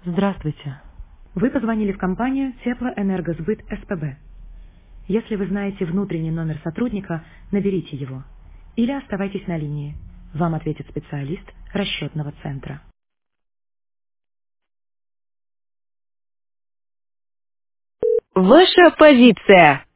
Здравствуйте. Вы позвонили в компанию Теплоэнергосбыт СПБ. Если вы знаете внутренний номер сотрудника, наберите его. Или оставайтесь на линии. Вам ответит специалист расчетного центра. Ваша позиция.